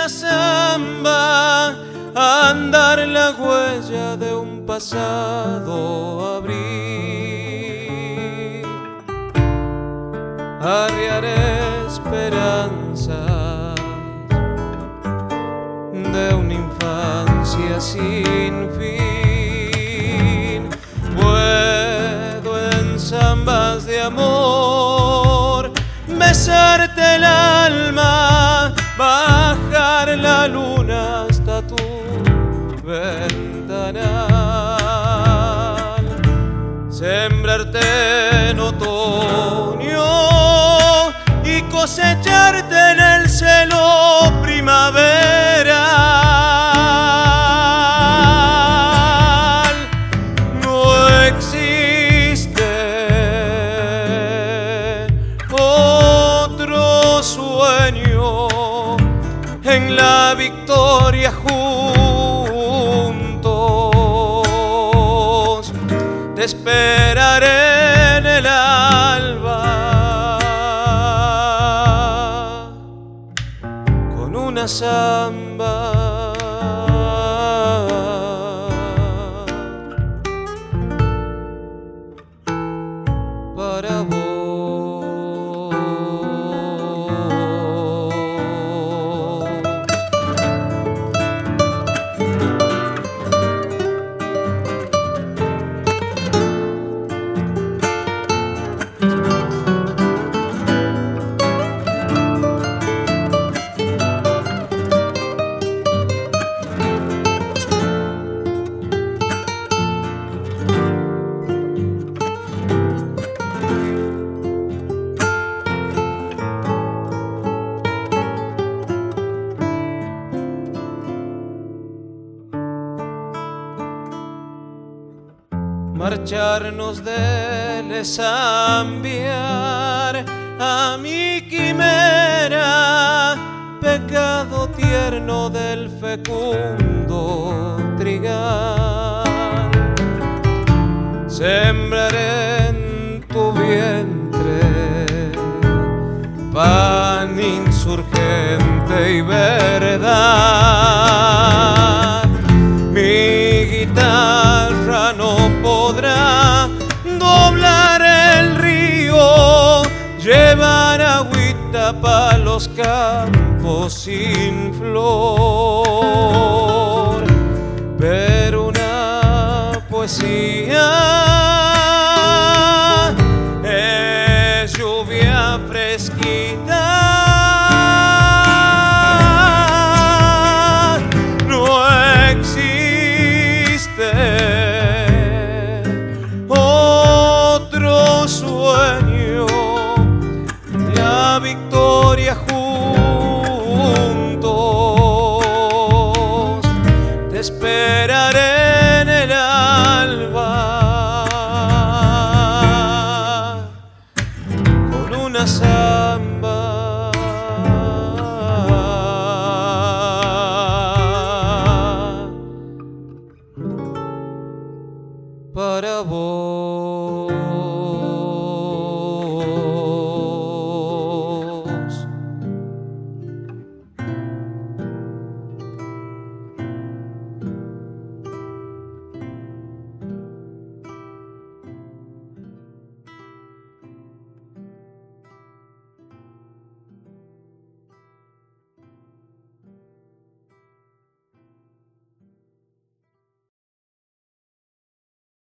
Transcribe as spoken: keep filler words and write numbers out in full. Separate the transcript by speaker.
Speaker 1: esta samba andar la huella de un pasado abrir, arriar esperanzas de una infancia sin fin. Puedo en zambas de amor besarte el alma, bajar la luna hasta tu ventanal, sembrarte en otoño y cosecharte en el celo primaveral. No existe otro sueño en la victoria juntos. Te esperaré en el alba con una samba para vos. Marcharnos del zambiar a mi quimera, pecado tierno del fecundo trigal. Sembraré en tu vientre pan insurgente y verdad. Mi guitarra no podrá doblar el río, llevar agüita pa' los campos sin flor, pero una poesía